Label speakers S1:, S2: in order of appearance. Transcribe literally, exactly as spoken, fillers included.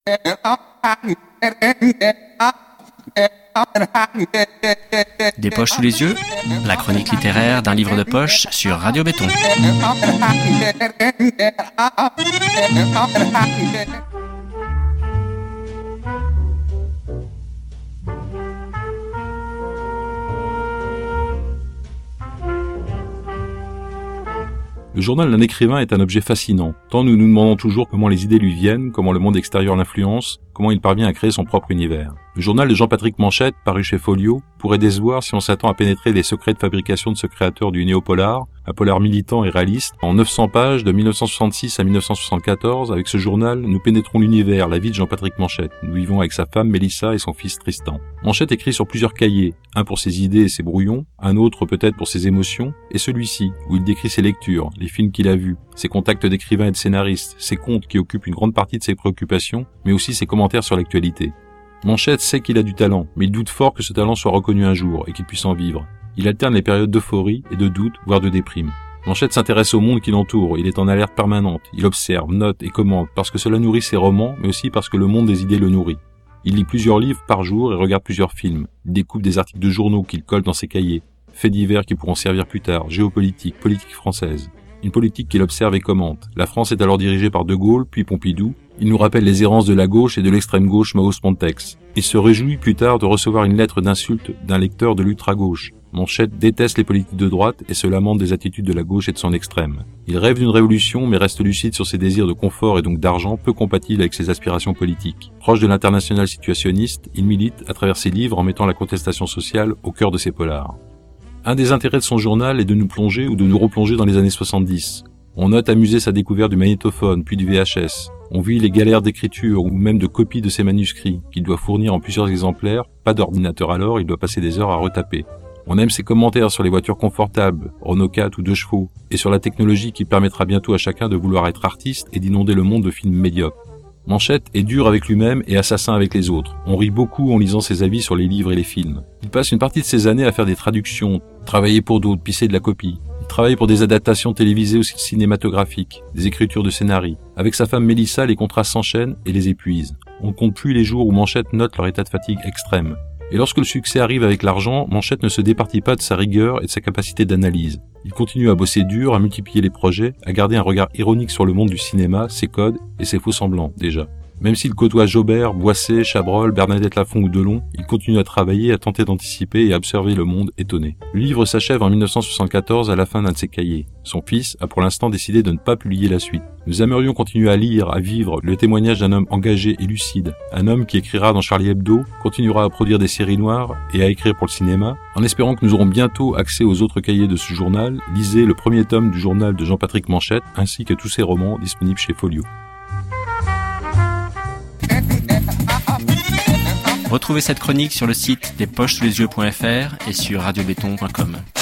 S1: Des poches sous les yeux, la chronique littéraire d'un livre de poche sur Radio Béton.
S2: Le journal d'un écrivain est un objet fascinant, tant nous nous demandons toujours comment les idées lui viennent, comment le monde extérieur l'influence, comment il parvient à créer son propre univers. Le journal de Jean-Patrick Manchette, paru chez Folio, pourrait décevoir si on s'attend à pénétrer les secrets de fabrication de ce créateur du néo-polar, un polar militant et réaliste. En neuf cents pages, de mille neuf cent soixante-six à mille neuf cent soixante-quatorze, avec ce journal, nous pénétrons l'univers, la vie de Jean-Patrick Manchette. Nous vivons avec sa femme Mélissa et son fils Tristan. Manchette écrit sur plusieurs cahiers, un pour ses idées et ses brouillons, un autre peut-être pour ses émotions, et celui-ci, où il décrit ses lectures, les films qu'il a vus, ses contacts d'écrivains et de scénaristes, ses contes qui occupent une grande partie de ses préoccupations, mais aussi ses commentaires sur l'actualité. Manchette sait qu'il a du talent, mais il doute fort que ce talent soit reconnu un jour et qu'il puisse en vivre. Il alterne les périodes d'euphorie et de doute, voire de déprime. Manchette s'intéresse au monde qui l'entoure, il est en alerte permanente, il observe, note et commente, parce que cela nourrit ses romans, mais aussi parce que le monde des idées le nourrit. Il lit plusieurs livres par jour et regarde plusieurs films. Il découpe des articles de journaux qu'il colle dans ses cahiers, faits divers qui pourront servir plus tard, géopolitique, politique française. Une politique qu'il observe et commente. La France est alors dirigée par De Gaulle, puis Pompidou. Il nous rappelle les errances de la gauche et de l'extrême gauche Maos Pontex. Il se réjouit plus tard de recevoir une lettre d'insulte d'un lecteur de l'ultra-gauche. Manchette déteste les politiques de droite et se lamente des attitudes de la gauche et de son extrême. Il rêve d'une révolution mais reste lucide sur ses désirs de confort et donc d'argent peu compatibles avec ses aspirations politiques. Proche de l'international situationniste, il milite à travers ses livres en mettant la contestation sociale au cœur de ses polars. Un des intérêts de son journal est de nous plonger ou de nous replonger dans les années soixante-dix. On note amuser sa découverte du magnétophone, puis du V H S. On vit les galères d'écriture ou même de copie de ses manuscrits, qu'il doit fournir en plusieurs exemplaires. Pas d'ordinateur alors, il doit passer des heures à retaper. On aime ses commentaires sur les voitures confortables, Renault quatre ou deux chevaux, et sur la technologie qui permettra bientôt à chacun de vouloir être artiste et d'inonder le monde de films médiocres. Manchette est dur avec lui-même et assassin avec les autres. On rit beaucoup en lisant ses avis sur les livres et les films. Il passe une partie de ses années à faire des traductions, travailler pour d'autres, pisser de la copie. Il travaille pour des adaptations télévisées ou cinématographiques, des écritures de scénarii. Avec sa femme Mélissa, les contrats s'enchaînent et les épuisent. On ne compte plus les jours où Manchette note leur état de fatigue extrême. Et lorsque le succès arrive avec l'argent, Manchette ne se départit pas de sa rigueur et de sa capacité d'analyse. Il continue à bosser dur, à multiplier les projets, à garder un regard ironique sur le monde du cinéma, ses codes et ses faux semblants, déjà. Même s'il côtoie Jaubert, Boisset, Chabrol, Bernadette Lafont ou Delon, il continue à travailler, à tenter d'anticiper et à observer le monde étonné. Le livre s'achève en mille neuf cent soixante-quatorze à la fin d'un de ses cahiers. Son fils a pour l'instant décidé de ne pas publier la suite. Nous aimerions continuer à lire, à vivre le témoignage d'un homme engagé et lucide. Un homme qui écrira dans Charlie Hebdo, continuera à produire des séries noires et à écrire pour le cinéma. En espérant que nous aurons bientôt accès aux autres cahiers de ce journal, lisez le premier tome du journal de Jean-Patrick Manchette ainsi que tous ses romans disponibles chez Folio.
S1: Retrouvez cette chronique sur le site des poches sous les yeux point f r et sur radio béton point com.